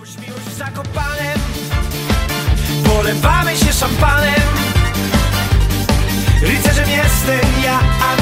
Miłość w Zakopanem, polewamy się szampanem. Rycerzem jestem ja, a